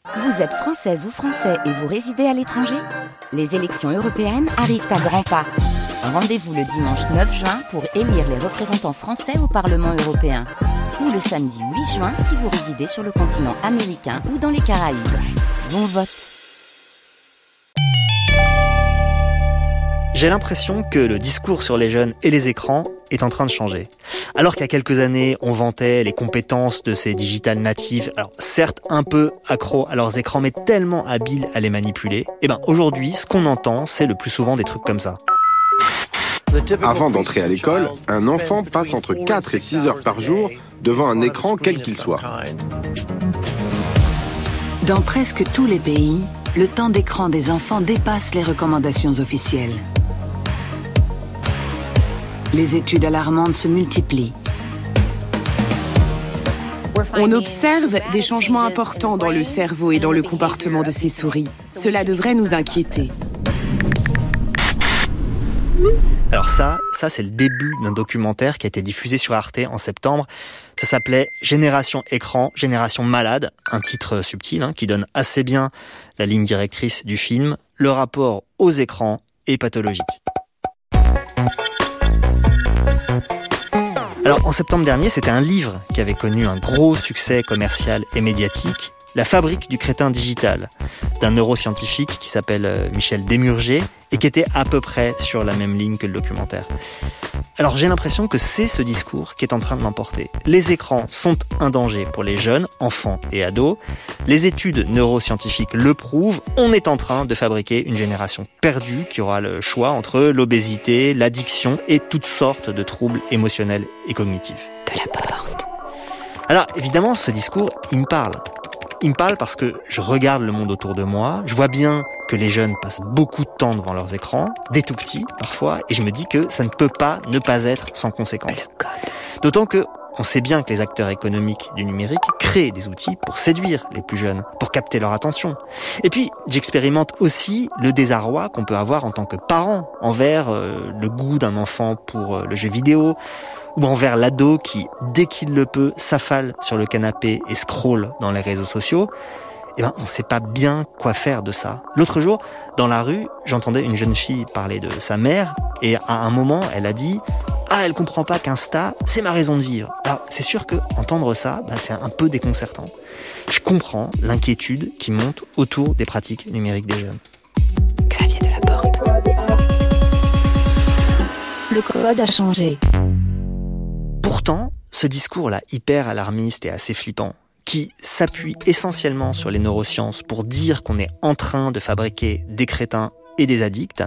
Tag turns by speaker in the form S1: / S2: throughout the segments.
S1: Vous êtes française ou français et vous résidez à l'étranger ? Les élections européennes arrivent à grands pas. Rendez-vous le dimanche 9 juin pour élire les représentants français au Parlement européen. Ou le samedi 8 juin si vous résidez sur le continent américain ou dans les Caraïbes. Bon vote!
S2: J'ai l'impression que le discours sur les jeunes et les écrans est en train de changer. Alors qu'il y a quelques années, on vantait les compétences de ces digital natives, alors certes un peu accros à leurs écrans, mais tellement habiles à les manipuler, et aujourd'hui, ce qu'on entend, c'est le plus souvent des trucs comme ça.
S3: Avant d'entrer à l'école, un enfant passe entre 4 et 6 heures par jour devant un écran quel qu'il soit.
S4: Dans presque tous les pays, le temps d'écran des enfants dépasse les recommandations officielles. Les études alarmantes se multiplient.
S5: On observe des changements importants dans le cerveau et dans le comportement de ces souris. Cela devrait nous inquiéter.
S2: Alors ça c'est le début d'un documentaire qui a été diffusé sur Arte en septembre. Ça s'appelait « Génération écran, génération malade », un titre subtil qui donne assez bien la ligne directrice du film, le rapport aux écrans est pathologique. Alors en septembre dernier, c'était un livre qui avait connu un gros succès commercial et médiatique, La fabrique du crétin digital, d'un neuroscientifique qui s'appelle Michel Desmurger et qui était à peu près sur la même ligne que le documentaire. Alors j'ai l'impression que c'est ce discours qui est en train de l'emporter. Les écrans sont un danger pour les jeunes, enfants et ados. Les études neuroscientifiques le prouvent. On est en train de fabriquer une génération perdue qui aura le choix entre l'obésité, l'addiction et toutes sortes de troubles émotionnels et cognitifs.
S4: De la porte.
S2: Alors évidemment, ce discours, il me parle. Il me parle parce que je regarde le monde autour de moi, je vois bien que les jeunes passent beaucoup de temps devant leurs écrans, des tout petits parfois, et je me dis que ça ne peut pas ne pas être sans conséquences. D'autant que on sait bien que les acteurs économiques du numérique créent des outils pour séduire les plus jeunes, pour capter leur attention. Et puis, j'expérimente aussi le désarroi qu'on peut avoir en tant que parent envers le goût d'un enfant pour le jeu vidéo, ou envers l'ado qui, dès qu'il le peut, s'affale sur le canapé et scrolle dans les réseaux sociaux. On ne sait pas bien quoi faire de ça. L'autre jour, dans la rue, j'entendais une jeune fille parler de sa mère, et à un moment, elle a dit « Ah, elle comprend pas qu'Insta, c'est ma raison de vivre ». Alors, c'est sûr que entendre ça, c'est un peu déconcertant. Je comprends l'inquiétude qui monte autour des pratiques numériques des jeunes.
S4: Xavier Delaporte. Le code a changé.
S2: Pourtant, ce discours-là, hyper alarmiste et assez flippant, qui s'appuie essentiellement sur les neurosciences pour dire qu'on est en train de fabriquer des crétins et des addicts,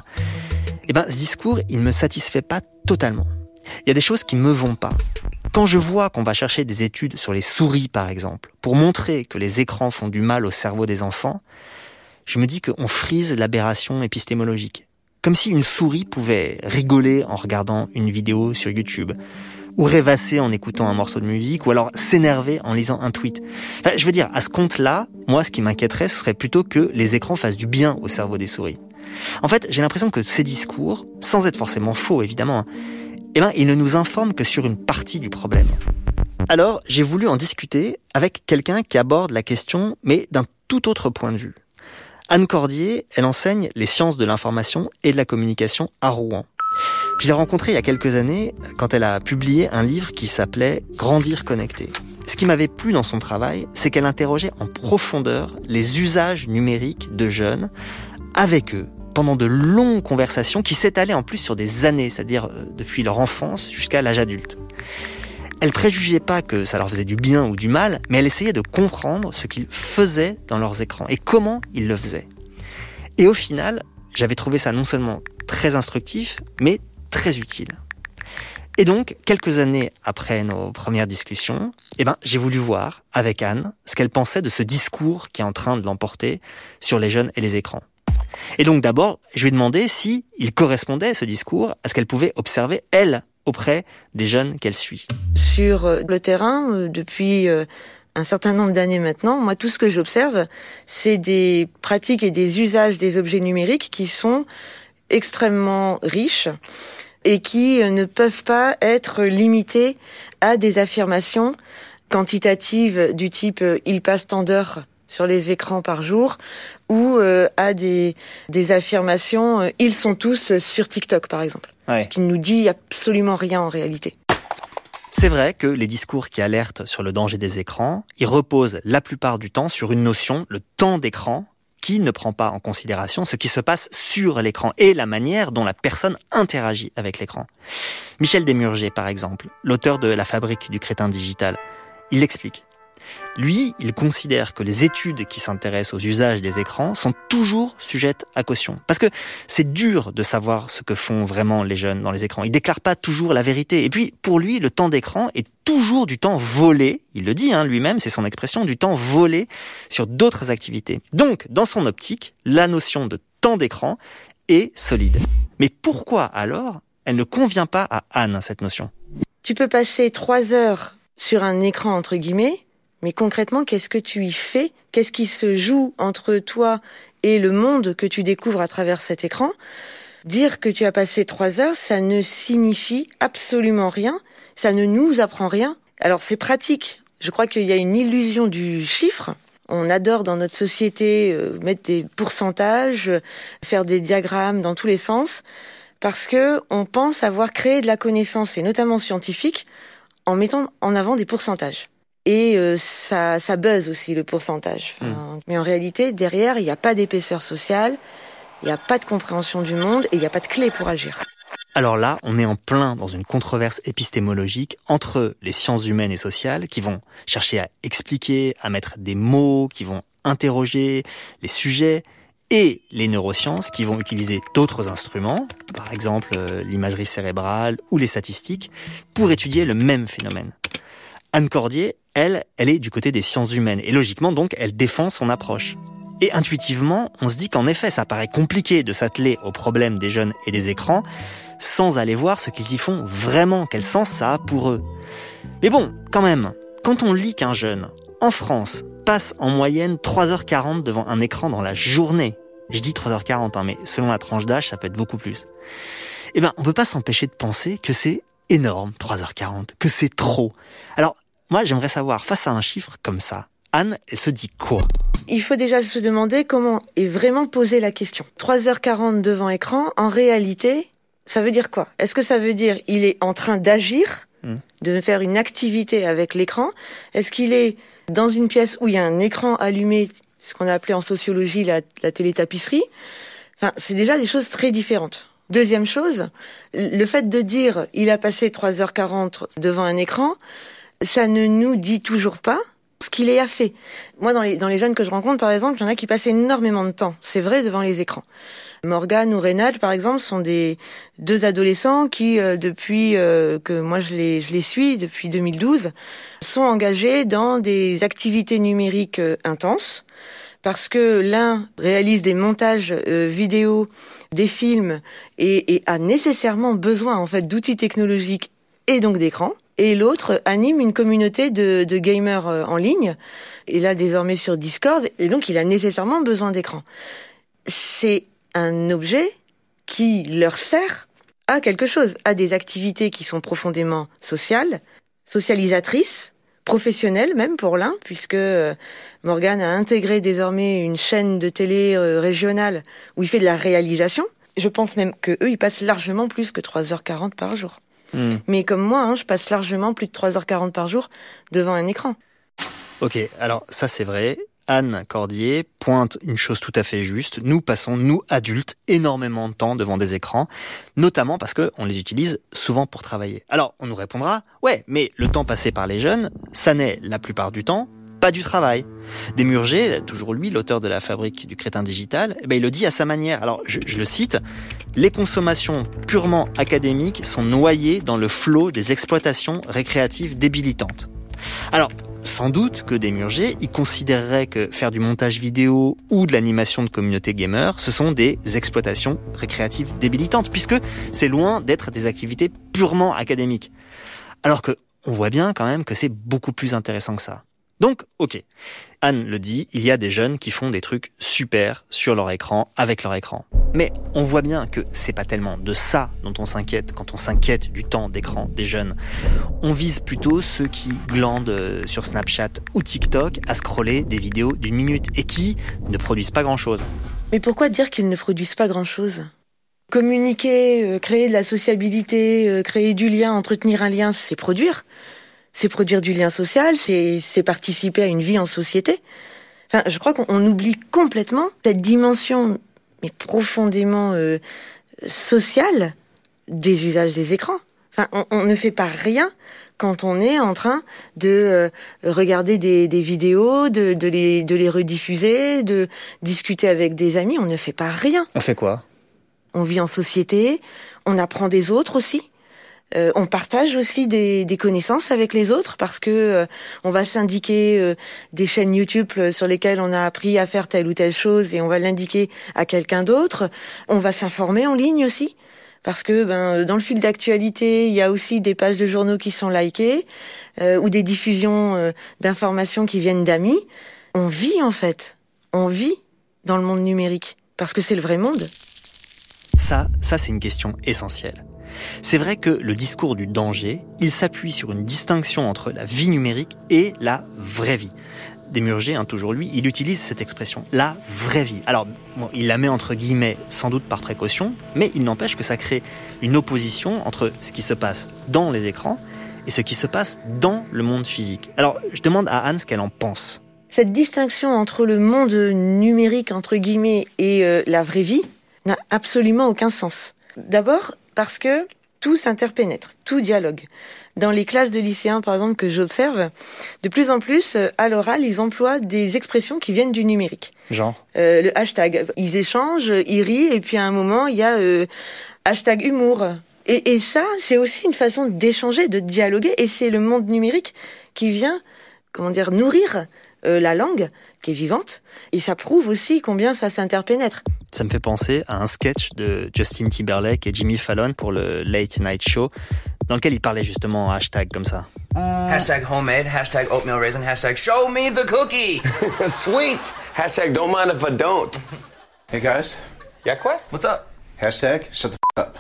S2: ce discours, il ne me satisfait pas totalement. Il y a des choses qui ne me vont pas. Quand je vois qu'on va chercher des études sur les souris, par exemple, pour montrer que les écrans font du mal au cerveau des enfants, je me dis qu'on frise l'aberration épistémologique. Comme si une souris pouvait rigoler en regardant une vidéo sur YouTube, ou rêvasser en écoutant un morceau de musique, ou alors s'énerver en lisant un tweet. Je veux dire, à ce compte-là, moi, ce qui m'inquiéterait, ce serait plutôt que les écrans fassent du bien au cerveau des souris. En fait, j'ai l'impression que ces discours, sans être forcément faux, évidemment, ils ne nous informent que sur une partie du problème. Alors, j'ai voulu en discuter avec quelqu'un qui aborde la question, mais d'un tout autre point de vue. Anne Cordier, elle enseigne les sciences de l'information et de la communication à Rouen. Je l'ai rencontrée il y a quelques années quand elle a publié un livre qui s'appelait « Grandir connecté ». Ce qui m'avait plu dans son travail, c'est qu'elle interrogeait en profondeur les usages numériques de jeunes avec eux pendant de longues conversations qui s'étalaient en plus sur des années, c'est-à-dire depuis leur enfance jusqu'à l'âge adulte. Elle préjugeait pas que ça leur faisait du bien ou du mal, mais elle essayait de comprendre ce qu'ils faisaient dans leurs écrans et comment ils le faisaient. Et au final, j'avais trouvé ça non seulement très instructif, mais très utile. Et donc, quelques années après nos premières discussions, j'ai voulu voir, avec Anne, ce qu'elle pensait de ce discours qui est en train de l'emporter sur les jeunes et les écrans. Et donc d'abord, je lui ai demandé si il correspondait, ce discours, à ce qu'elle pouvait observer, elle, auprès des jeunes qu'elle suit.
S6: Sur le terrain, depuis un certain nombre d'années maintenant, moi, tout ce que j'observe, c'est des pratiques et des usages des objets numériques qui sont extrêmement riches et qui ne peuvent pas être limités à des affirmations quantitatives du type « il passe tant d'heures sur les écrans par jour ou à des affirmations ils sont tous sur TikTok par exemple. Ouais. Ce qui ne nous dit absolument rien en réalité.
S2: C'est vrai que les discours qui alertent sur le danger des écrans, ils reposent la plupart du temps sur une notion, le temps d'écran, qui ne prend pas en considération ce qui se passe sur l'écran et la manière dont la personne interagit avec l'écran. Michel Desmurger, par exemple, l'auteur de La fabrique du crétin digital, il l'explique. Lui, il considère que les études qui s'intéressent aux usages des écrans sont toujours sujettes à caution. Parce que c'est dur de savoir ce que font vraiment les jeunes dans les écrans. Ils déclarent pas toujours la vérité. Et puis, pour lui, le temps d'écran est toujours du temps volé. Il le dit lui-même, c'est son expression, du temps volé sur d'autres activités. Donc, dans son optique, la notion de temps d'écran est solide. Mais pourquoi alors elle ne convient pas à Anne, cette notion ?
S6: Tu peux passer 3 heures sur un écran, entre guillemets, mais concrètement, qu'est-ce que tu y fais ? Qu'est-ce qui se joue entre toi et le monde que tu découvres à travers cet écran ? Dire que tu as passé 3 heures, ça ne signifie absolument rien, ça ne nous apprend rien. Alors c'est pratique, je crois qu'il y a une illusion du chiffre. On adore dans notre société mettre des pourcentages, faire des diagrammes dans tous les sens, parce que on pense avoir créé de la connaissance, et notamment scientifique, en mettant en avant des pourcentages. Et ça buzz aussi, le pourcentage. Mais en réalité, derrière, il n'y a pas d'épaisseur sociale, il n'y a pas de compréhension du monde et il n'y a pas de clé pour agir.
S2: Alors là, on est en plein dans une controverse épistémologique entre les sciences humaines et sociales qui vont chercher à expliquer, à mettre des mots, qui vont interroger les sujets, et les neurosciences qui vont utiliser d'autres instruments, par exemple l'imagerie cérébrale ou les statistiques, pour étudier le même phénomène. Anne Cordier, elle est du côté des sciences humaines, et logiquement donc, elle défend son approche. Et intuitivement, on se dit qu'en effet, ça paraît compliqué de s'atteler au problème des jeunes et des écrans, sans aller voir ce qu'ils y font vraiment, quel sens ça a pour eux. Mais bon, quand même, quand on lit qu'un jeune, en France, passe en moyenne 3h40 devant un écran dans la journée, je dis 3h40, mais selon la tranche d'âge, ça peut être beaucoup plus. On peut pas s'empêcher de penser que c'est énorme, 3h40, que c'est trop. Alors, moi, j'aimerais savoir, face à un chiffre comme ça, Anne, elle se dit quoi ?
S6: Il faut déjà se demander comment est vraiment posée la question. 3h40 devant écran, en réalité, ça veut dire quoi ? Est-ce que ça veut dire il est en train d'agir, de faire une activité avec l'écran ? Est-ce qu'il est dans une pièce où il y a un écran allumé, ce qu'on a appelé en sociologie la télétapisserie ? Enfin, c'est déjà des choses très différentes. Deuxième chose, le fait de dire il a passé 3h40 devant un écran, ça ne nous dit toujours pas ce qu'il a fait. Moi, dans les jeunes que je rencontre, par exemple, il y en a qui passent énormément de temps, c'est vrai, devant les écrans. Morgane ou Reynald, par exemple, sont des 2 adolescents qui, depuis que moi je les suis, depuis 2012, sont engagés dans des activités numériques intenses, parce que l'un réalise des montages vidéo, des films, et a nécessairement besoin en fait d'outils technologiques et donc d'écran. Et l'autre anime une communauté de gamers en ligne, et là désormais sur Discord, et donc il a nécessairement besoin d'écran. C'est un objet qui leur sert à quelque chose, à des activités qui sont profondément sociales, socialisatrices, professionnelles même pour l'un, puisque Morgane a intégré désormais une chaîne de télé régionale où il fait de la réalisation. Je pense même que eux, ils passent largement plus que 3h40 par jour. Mais comme moi, je passe largement plus de 3h40 par jour devant un écran.
S2: Ok, alors ça c'est vrai. Anne Cordier pointe une chose tout à fait juste. Nous passons, nous adultes, énormément de temps devant des écrans, notamment parce qu'on les utilise souvent pour travailler. Alors on nous répondra, ouais, mais le temps passé par les jeunes, ça n'est la plupart du temps pas du travail. Desmurger, toujours lui, l'auteur de La fabrique du crétin digital, il le dit à sa manière. Alors, je le cite, « Les consommations purement académiques sont noyées dans le flot des exploitations récréatives débilitantes. » Alors, sans doute que Desmurger, il considérerait que faire du montage vidéo ou de l'animation de communauté gamer, ce sont des exploitations récréatives débilitantes, puisque c'est loin d'être des activités purement académiques. Alors que on voit bien quand même que c'est beaucoup plus intéressant que ça. Donc, ok, Anne le dit, il y a des jeunes qui font des trucs super sur leur écran, avec leur écran. Mais on voit bien que c'est pas tellement de ça dont on s'inquiète quand on s'inquiète du temps d'écran des jeunes. On vise plutôt ceux qui glandent sur Snapchat ou TikTok à scroller des vidéos d'1 minute et qui ne produisent pas grand-chose.
S6: Mais pourquoi dire qu'ils ne produisent pas grand-chose ? Communiquer, créer de la sociabilité, créer du lien, entretenir un lien, c'est produire. C'est produire du lien social, c'est participer à une vie en société. Enfin, je crois qu'on oublie complètement cette dimension, mais profondément sociale, des usages des écrans. Enfin, on ne fait pas rien quand on est en train de regarder des vidéos, de les rediffuser, de discuter avec des amis. On ne fait pas rien.
S2: On fait quoi ?
S6: On vit en société, on apprend des autres aussi. On partage aussi des connaissances avec les autres parce que on va s'indiquer des chaînes YouTube sur lesquelles on a appris à faire telle ou telle chose et on va l'indiquer à quelqu'un d'autre. On va s'informer en ligne aussi parce que dans le fil d'actualité, il y a aussi des pages de journaux qui sont likées ou des diffusions d'informations qui viennent d'amis. On vit en fait. On vit dans le monde numérique parce que c'est le vrai monde.
S2: Ça c'est une question essentielle. C'est vrai que le discours du danger, il s'appuie sur une distinction entre la vie numérique et la vraie vie. Desmurger, toujours lui, il utilise cette expression, la vraie vie. Alors, il la met entre guillemets, sans doute par précaution, mais il n'empêche que ça crée une opposition entre ce qui se passe dans les écrans et ce qui se passe dans le monde physique. Alors, je demande à Anne ce qu'elle en pense.
S6: Cette distinction entre le monde numérique, entre guillemets, et la vraie vie n'a absolument aucun sens. D'abord, parce que tout s'interpénètre, tout dialogue. Dans les classes de lycéens, par exemple, que j'observe, de plus en plus, à l'oral, ils emploient des expressions qui viennent du numérique.
S2: Genre
S6: le hashtag. Ils échangent, ils rient, et puis à un moment, il y a hashtag humour. Et ça, c'est aussi une façon d'échanger, de dialoguer, et c'est le monde numérique qui vient, nourrir la langue, qui est vivante, et ça prouve aussi combien ça s'interpénètre.
S2: Ça me fait penser à un sketch de Justin Timberlake et Jimmy Fallon pour le Late Night Show, dans lequel il parlait justement en hashtag comme ça.
S7: Hashtag homemade, hashtag oatmeal raisin, hashtag show me the cookie.
S8: Sweet. Hashtag don't mind if I don't.
S9: Hey guys.
S8: Yeah, Quest?
S7: What's up?
S9: Hashtag shut the up.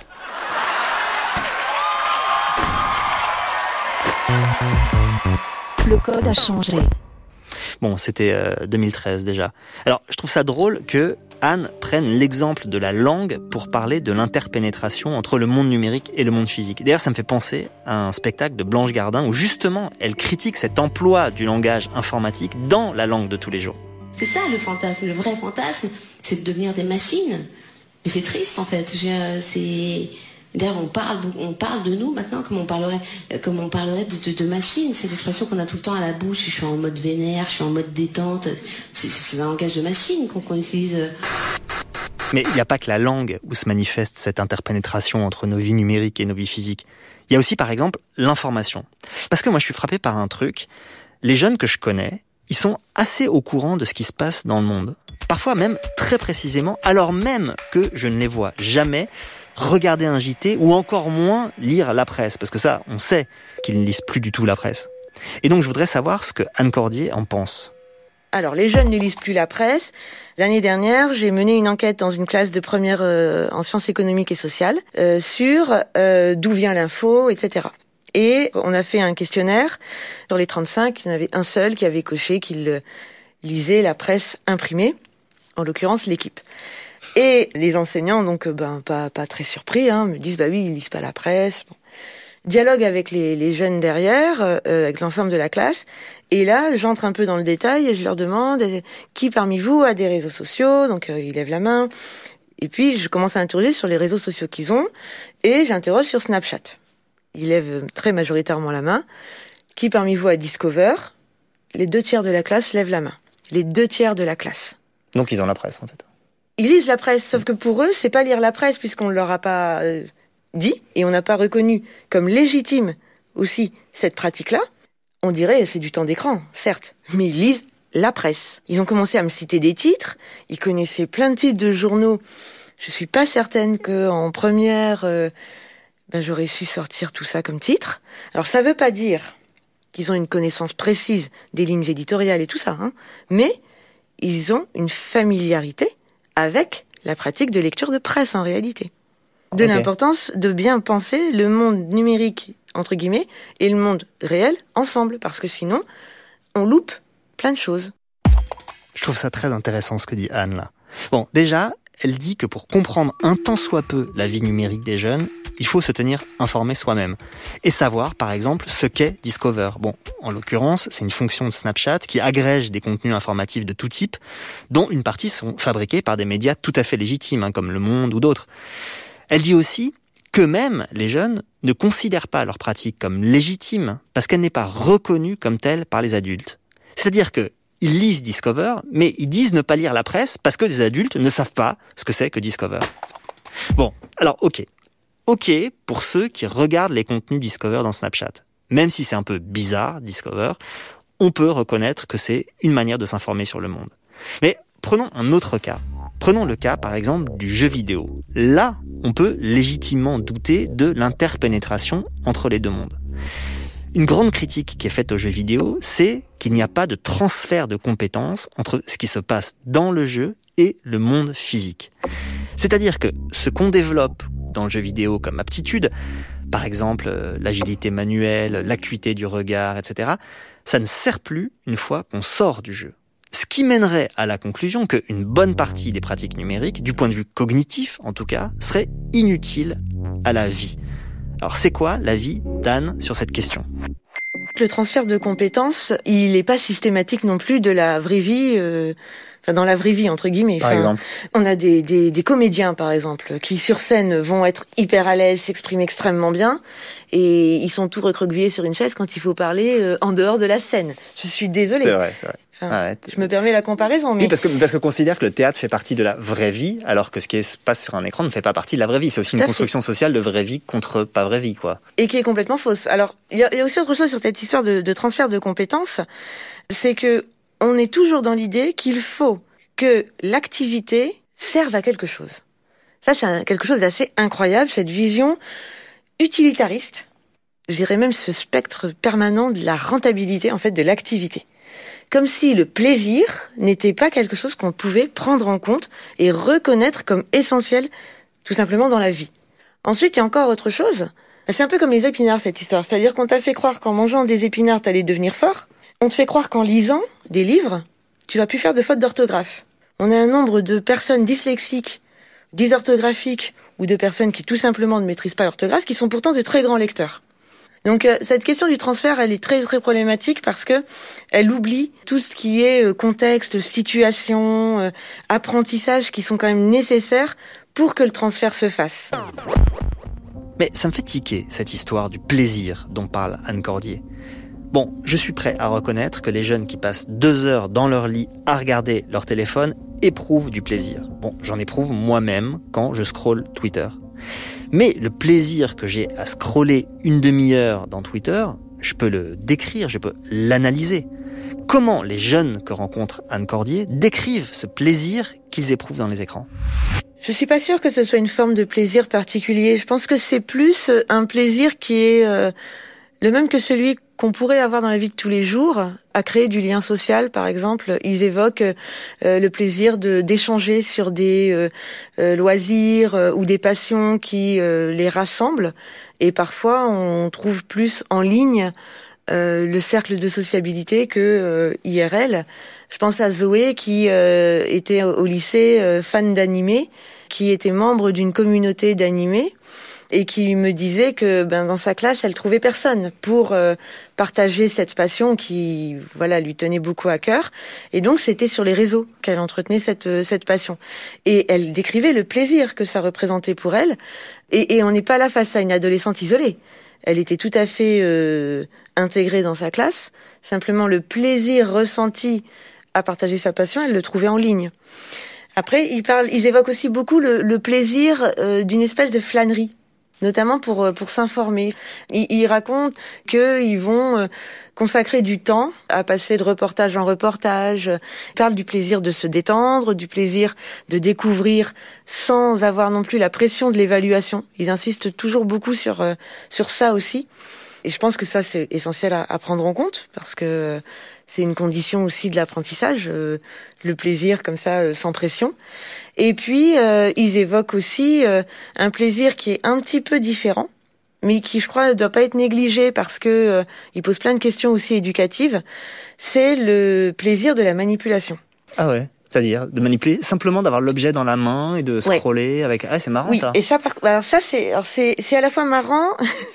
S1: Le code a changé.
S2: Bon, c'était 2013 déjà. Alors, je trouve ça drôle que Anne prenne l'exemple de la langue pour parler de l'interpénétration entre le monde numérique et le monde physique. D'ailleurs, ça me fait penser à un spectacle de Blanche Gardin où justement, elle critique cet emploi du langage informatique dans la langue de tous les jours.
S10: C'est ça le fantasme, le vrai fantasme, c'est de devenir des machines. Mais c'est triste en fait, D'ailleurs, on parle de nous maintenant comme on parlerait de machines. C'est l'expression qu'on a tout le temps à la bouche. Je suis en mode vénère, je suis en mode détente. C'est un langage de machine qu'on utilise.
S2: Mais il n'y a pas que la langue où se manifeste cette interpénétration entre nos vies numériques et nos vies physiques. Il y a aussi, par exemple, l'information. Parce que moi, je suis frappé par un truc. Les jeunes que je connais, ils sont assez au courant de ce qui se passe dans le monde. Parfois même très précisément, alors même que je ne les vois jamais regarder un JT ou encore moins lire la presse, parce que ça, on sait qu'ils ne lisent plus du tout la presse. Et donc, je voudrais savoir ce que Anne Cordier en pense.
S6: Alors, les jeunes ne lisent plus la presse. L'année dernière, j'ai mené une enquête dans une classe de première en sciences économiques et sociales sur d'où vient l'info, etc. Et on a fait un questionnaire. Sur les 35, il y en avait un seul qui avait coché qu'il lisait la presse imprimée, en l'occurrence l'Équipe. Et les enseignants, donc pas très surpris, me disent oui, ils lisent pas la presse. Bon. Dialogue avec les jeunes derrière, avec l'ensemble de la classe. Et là, j'entre un peu dans le détail et je leur demande qui parmi vous a des réseaux sociaux. Donc ils lèvent la main. Et puis je commence à interroger sur les réseaux sociaux qu'ils ont et j'interroge sur Snapchat. Ils lèvent très majoritairement la main. Qui parmi vous a Discover? Les 2/3 de la classe lèvent la main. Les 2/3 de la classe.
S2: Donc ils ont la presse en fait.
S6: Ils lisent la presse, sauf que pour eux, c'est pas lire la presse puisqu'on ne leur a pas dit et on n'a pas reconnu comme légitime aussi cette pratique-là. On dirait c'est du temps d'écran, certes, mais ils lisent la presse. Ils ont commencé à me citer des titres, ils connaissaient plein de titres de journaux. Je suis pas certaine qu'en première, j'aurais su sortir tout ça comme titre. Alors ça veut pas dire qu'ils ont une connaissance précise des lignes éditoriales et tout ça, mais ils ont une familiarité avec la pratique de lecture de presse en réalité. De l'importance de bien penser le monde numérique, entre guillemets, et le monde réel ensemble, parce que sinon, on loupe plein de choses.
S2: Je trouve ça très intéressant ce que dit Anne là. Bon, déjà, elle dit que pour comprendre un tant soit peu la vie numérique des jeunes, il faut se tenir informé soi-même. Et savoir, par exemple, ce qu'est Discover. Bon, en l'occurrence, c'est une fonction de Snapchat qui agrège des contenus informatifs de tout type, dont une partie sont fabriqués par des médias tout à fait légitimes, comme Le Monde ou d'autres. Elle dit aussi que même les jeunes ne considèrent pas leur pratique comme légitime parce qu'elle n'est pas reconnue comme telle par les adultes. C'est-à-dire que ils lisent Discover, mais ils disent ne pas lire la presse parce que les adultes ne savent pas ce que c'est que Discover. Bon, alors ok pour ceux qui regardent les contenus Discover dans Snapchat. Même si c'est un peu bizarre, Discover, on peut reconnaître que c'est une manière de s'informer sur le monde. Mais prenons un autre cas. Prenons le cas, par exemple, du jeu vidéo. Là, on peut légitimement douter de l'interpénétration entre les deux mondes. Une grande critique qui est faite aux jeux vidéo, c'est qu'il n'y a pas de transfert de compétences entre ce qui se passe dans le jeu et le monde physique. C'est-à-dire que ce qu'on développe dans le jeu vidéo comme aptitude, par exemple l'agilité manuelle, l'acuité du regard, etc., ça ne sert plus une fois qu'on sort du jeu. Ce qui mènerait à la conclusion qu'une bonne partie des pratiques numériques, du point de vue cognitif en tout cas, serait inutile à la vie. Alors c'est quoi l'avis d'Anne sur cette question ?
S6: Le transfert de compétences, il n'est pas systématique non plus de la vraie vie, dans la vraie vie entre guillemets.
S2: Par exemple,
S6: on a des comédiens par exemple qui sur scène vont être hyper à l'aise, s'expriment extrêmement bien, et ils sont tout recroquevillés sur une chaise quand il faut parler en dehors de la scène. Je suis désolée.
S2: C'est vrai.
S6: Je me permets la comparaison. Mais...
S2: Oui, parce qu'on considère que le théâtre fait partie de la vraie vie, alors que ce qui se passe sur un écran ne fait pas partie de la vraie vie. C'est aussi une construction sociale de vraie vie contre pas vraie vie, quoi. Et
S6: qui est complètement fausse. Alors, il y a aussi autre chose sur cette histoire de transfert de compétences, c'est que on est toujours dans l'idée qu'il faut que l'activité serve à quelque chose. Ça, c'est quelque chose d'assez incroyable, cette vision utilitariste. Je dirais même ce spectre permanent de la rentabilité, en fait, de l'activité. Comme si le plaisir n'était pas quelque chose qu'on pouvait prendre en compte et reconnaître comme essentiel, tout simplement, dans la vie. Ensuite, il y a encore autre chose. C'est un peu comme les épinards, cette histoire. C'est-à-dire qu'on t'a fait croire qu'en mangeant des épinards, t'allais devenir fort. On te fait croire qu'en lisant des livres, tu vas plus faire de fautes d'orthographe. On a un nombre de personnes dyslexiques, dysorthographiques, ou de personnes qui tout simplement ne maîtrisent pas l'orthographe, qui sont pourtant de très grands lecteurs. Donc cette question du transfert, elle est très très problématique parce que elle oublie tout ce qui est contexte, situation, apprentissage qui sont quand même nécessaires pour que le transfert se fasse.
S2: Mais ça me fait tiquer cette histoire du plaisir dont parle Anne Cordier. Bon, je suis prêt à reconnaître que les jeunes qui passent 2 heures dans leur lit à regarder leur téléphone éprouvent du plaisir. Bon, j'en éprouve moi-même quand je scrolle Twitter. Mais le plaisir que j'ai à scroller une demi-heure dans Twitter, je peux le décrire, je peux l'analyser. Comment les jeunes que rencontre Anne Cordier décrivent ce plaisir qu'ils éprouvent dans les écrans ?
S6: Je suis pas sûre que ce soit une forme de plaisir particulier. Je pense que c'est plus un plaisir qui est le même que celui qu'on pourrait avoir dans la vie de tous les jours, à créer du lien social, par exemple. Ils évoquent le plaisir d'échanger sur des loisirs ou des passions qui les rassemblent. Et parfois, on trouve plus en ligne le cercle de sociabilité que IRL. Je pense à Zoé qui était au lycée fan d'animé, qui était membre d'une communauté d'animés et qui me disait que dans sa classe, elle trouvait personne pour partager cette passion qui lui tenait beaucoup à cœur. Et donc, c'était sur les réseaux qu'elle entretenait cette passion. Et elle décrivait le plaisir que ça représentait pour elle. Et on n'est pas là face à une adolescente isolée. Elle était tout à fait intégrée dans sa classe. Simplement, le plaisir ressenti à partager sa passion, elle le trouvait en ligne. Après, ils évoquent aussi beaucoup le plaisir d'une espèce de flânerie, notamment pour s'informer. Ils racontent qu'ils vont consacrer du temps à passer de reportage en reportage. Ils parlent du plaisir de se détendre, du plaisir de découvrir sans avoir non plus la pression de l'évaluation. Ils insistent toujours beaucoup sur ça aussi. Et je pense que ça, c'est essentiel à prendre en compte, parce que c'est une condition aussi de l'apprentissage, le plaisir comme ça, sans pression. Et puis, ils évoquent aussi un plaisir qui est un petit peu différent, mais qui, je crois, ne doit pas être négligé, parce que il pose plein de questions aussi éducatives. C'est le plaisir de la manipulation.
S2: Ah ouais. C'est-à-dire de manipuler, simplement d'avoir l'objet dans la main et de scroller avec. Ah, c'est marrant,
S6: oui,
S2: ça.
S6: Et ça, alors ça, c'est à la fois marrant,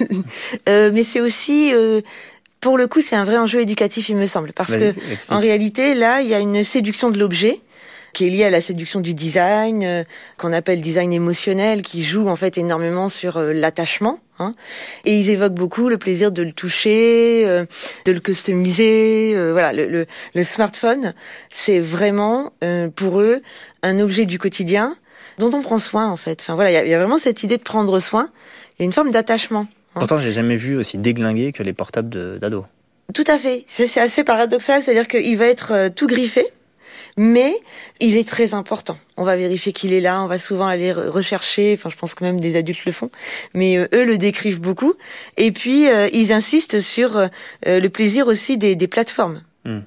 S6: mais c'est aussi, pour le coup, c'est un vrai enjeu éducatif, il me semble, parce que en réalité, là, il y a une séduction de l'objet qui est liée à la séduction du design, qu'on appelle design émotionnel, qui joue en fait énormément sur l'attachement. Hein. Et ils évoquent beaucoup le plaisir de le toucher, de le customiser. Voilà, le smartphone, c'est vraiment pour eux un objet du quotidien dont on prend soin en fait. Enfin voilà, il y a vraiment cette idée de prendre soin. Il y a une forme d'attachement. Hein.
S2: Pourtant, j'ai jamais vu aussi déglingué que les portables d'ados.
S6: Tout à fait. C'est assez paradoxal, c'est-à-dire qu'il va être tout griffé. Mais il est très important. On va vérifier qu'il est là, on va souvent aller rechercher, enfin je pense que même des adultes le font, mais eux le décrivent beaucoup. Et puis ils insistent sur le plaisir aussi des plateformes.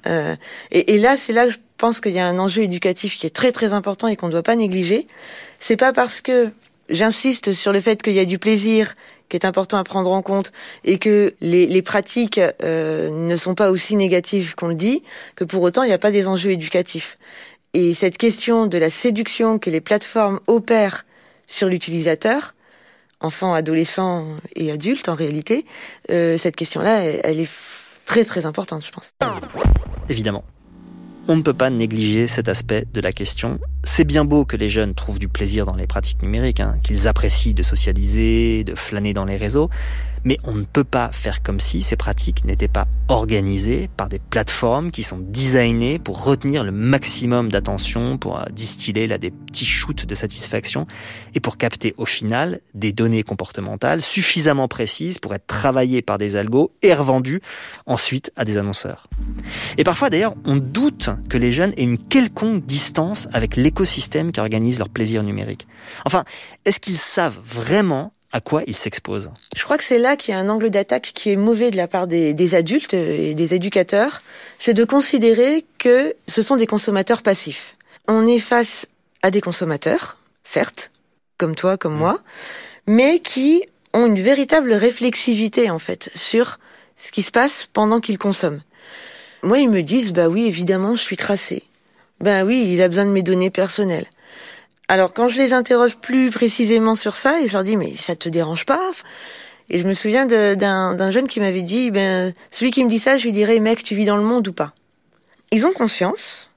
S6: Et là, c'est là que je pense qu'il y a un enjeu éducatif qui est très très important et qu'on ne doit pas négliger. C'est pas parce que j'insiste sur le fait qu'il y a du plaisir qui est important à prendre en compte, et que les pratiques ne sont pas aussi négatives qu'on le dit, que pour autant il n'y a pas des enjeux éducatifs. Et cette question de la séduction que les plateformes opèrent sur l'utilisateur, enfant, adolescent et adulte en réalité, cette question-là, elle est très très importante, je pense.
S2: Évidemment. On ne peut pas négliger cet aspect de la question. C'est bien beau que les jeunes trouvent du plaisir dans les pratiques numériques, qu'ils apprécient de socialiser, de flâner dans les réseaux, mais on ne peut pas faire comme si ces pratiques n'étaient pas organisées par des plateformes qui sont designées pour retenir le maximum d'attention, pour distiller là des petits shoots de satisfaction et pour capter au final des données comportementales suffisamment précises pour être travaillées par des algos et revendues ensuite à des annonceurs. Et parfois d'ailleurs, on doute que les jeunes aient une quelconque distance avec l'écosystème qui organise leur plaisir numérique. Enfin, est-ce qu'ils savent vraiment à quoi ils s'exposent?
S6: Je crois que c'est là qu'il y a un angle d'attaque qui est mauvais de la part des adultes et des éducateurs, c'est de considérer que ce sont des consommateurs passifs. On est face à des consommateurs, certes, comme toi, comme moi, mais qui ont une véritable réflexivité en fait sur ce qui se passe pendant qu'ils consomment. Moi, ils me disent, bah oui, évidemment, je suis tracé. Ben oui, il a besoin de mes données personnelles. Alors, quand je les interroge plus précisément sur ça, et je leur dis, mais ça te dérange pas? Et je me souviens d'un jeune qui m'avait dit, celui qui me dit ça, je lui dirais, mec, tu vis dans le monde ou pas? Ils ont conscience,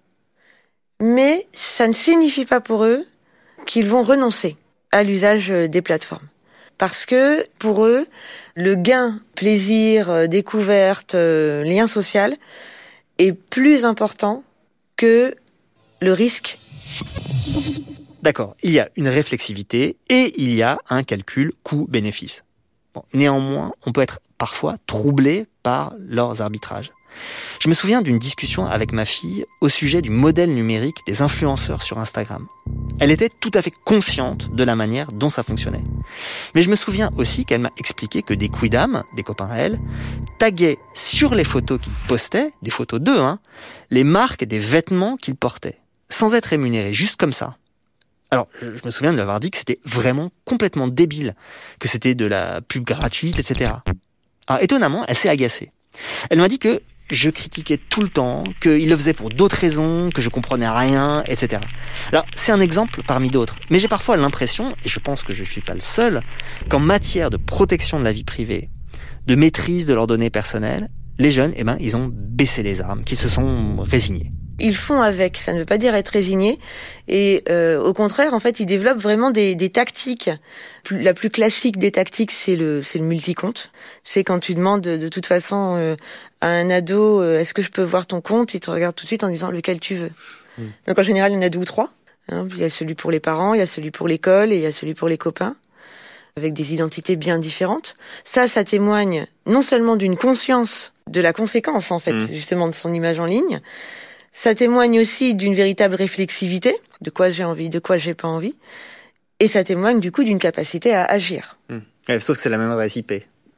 S6: mais ça ne signifie pas pour eux qu'ils vont renoncer à l'usage des plateformes. Parce que, pour eux, le gain, plaisir, découverte, lien social est plus important que le risque.
S2: D'accord, il y a une réflexivité et il y a un calcul coût-bénéfice. Bon, néanmoins, on peut être parfois troublé par leurs arbitrages. Je me souviens d'une discussion avec ma fille au sujet du modèle numérique des influenceurs sur Instagram. Elle était tout à fait consciente de la manière dont ça fonctionnait. Mais je me souviens aussi qu'elle m'a expliqué que des quidams, des copains à elle, taguaient sur les photos qu'ils postaient, des photos d'eux, les marques des vêtements qu'ils portaient, sans être rémunérés, juste comme ça. Alors, je me souviens de lui avoir dit que c'était vraiment complètement débile, que c'était de la pub gratuite, etc. Alors, étonnamment, elle s'est agacée. Elle m'a dit que je critiquais tout le temps, qu'il le faisait pour d'autres raisons, que je comprenais rien, etc. Alors, c'est un exemple parmi d'autres. Mais j'ai parfois l'impression, et je pense que je ne suis pas le seul, qu'en matière de protection de la vie privée, de maîtrise de leurs données personnelles, les jeunes, ils ont baissé les armes, qu'ils se sont résignés.
S6: Ils font avec, ça ne veut pas dire être résigné, et au contraire, en fait, ils développent vraiment des tactiques. La plus classique des tactiques, c'est le multicompte. C'est quand tu demandes de toute façon à un ado, est-ce que je peux voir ton compte? Il te regarde tout de suite en disant lequel tu veux. Donc en général, il y en a 2 ou 3. Il y a celui pour les parents, il y a celui pour l'école et il y a celui pour les copains, avec des identités bien différentes. Ça témoigne non seulement d'une conscience de la conséquence, en fait, justement, de son image en ligne. Ça témoigne aussi d'une véritable réflexivité, de quoi j'ai envie, de quoi j'ai pas envie. Et ça témoigne du coup d'une capacité à agir.
S2: Sauf que c'est la même adresse IP.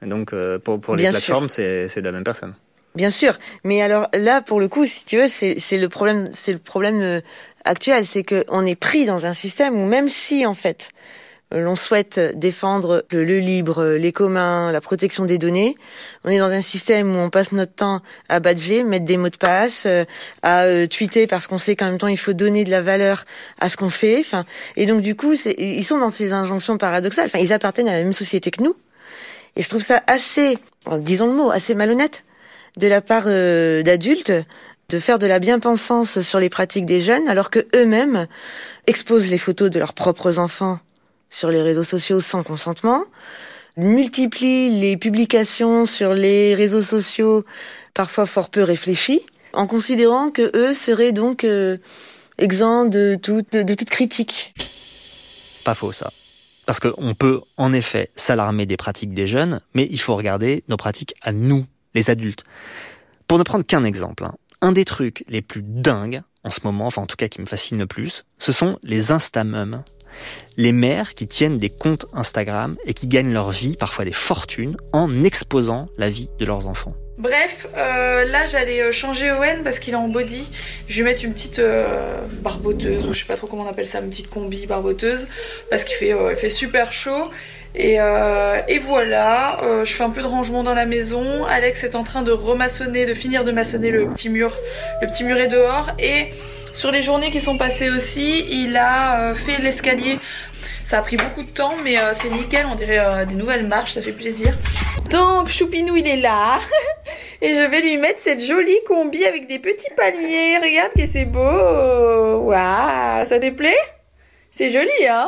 S2: Et donc, pour les
S6: Bien
S2: plateformes,
S6: sûr.
S2: c'est la même personne.
S6: Bien sûr, mais alors là, pour le coup, si tu veux, c'est le problème actuel, c'est que on est pris dans un système où même si en fait l'on souhaite défendre le libre, les communs, la protection des données, on est dans un système où on passe notre temps à badger, mettre des mots de passe, à tweeter parce qu'on sait qu'en même temps il faut donner de la valeur à ce qu'on fait. Enfin, et donc du coup, ils sont dans ces injonctions paradoxales. Enfin, ils appartiennent à la même société que nous. Et je trouve ça assez, disons le mot, assez malhonnête de la part d'adultes de faire de la bien-pensance sur les pratiques des jeunes alors que eux-mêmes exposent les photos de leurs propres enfants sur les réseaux sociaux sans consentement, multiplient les publications sur les réseaux sociaux parfois fort peu réfléchies, en considérant que eux seraient donc exempts de toute critique.
S2: Pas faux ça. Parce qu'on peut en effet s'alarmer des pratiques des jeunes, mais il faut regarder nos pratiques à nous, les adultes. Pour ne prendre qu'un exemple, un des trucs les plus dingues en ce moment, enfin en tout cas qui me fascine le plus, ce sont les Instamums. Les mères qui tiennent des comptes Instagram et qui gagnent leur vie, parfois des fortunes, en exposant la vie de leurs enfants.
S11: Bref, là j'allais changer Owen parce qu'il est en body. Je vais mettre une petite barboteuse, ou je sais pas trop comment on appelle ça, une petite combi barboteuse, parce qu'il fait super chaud. Et voilà, je fais un peu de rangement dans la maison. Alex est en train de finir de maçonner le petit muret dehors. Et sur les journées qui sont passées aussi, il a fait l'escalier. Ça a pris beaucoup de temps, mais c'est nickel, on dirait des nouvelles marches, ça fait plaisir. Donc Choupinou il est là, et je vais lui mettre cette jolie combi avec des petits palmiers. Regarde que c'est beau. Waouh, ça te plaît? C'est joli, hein?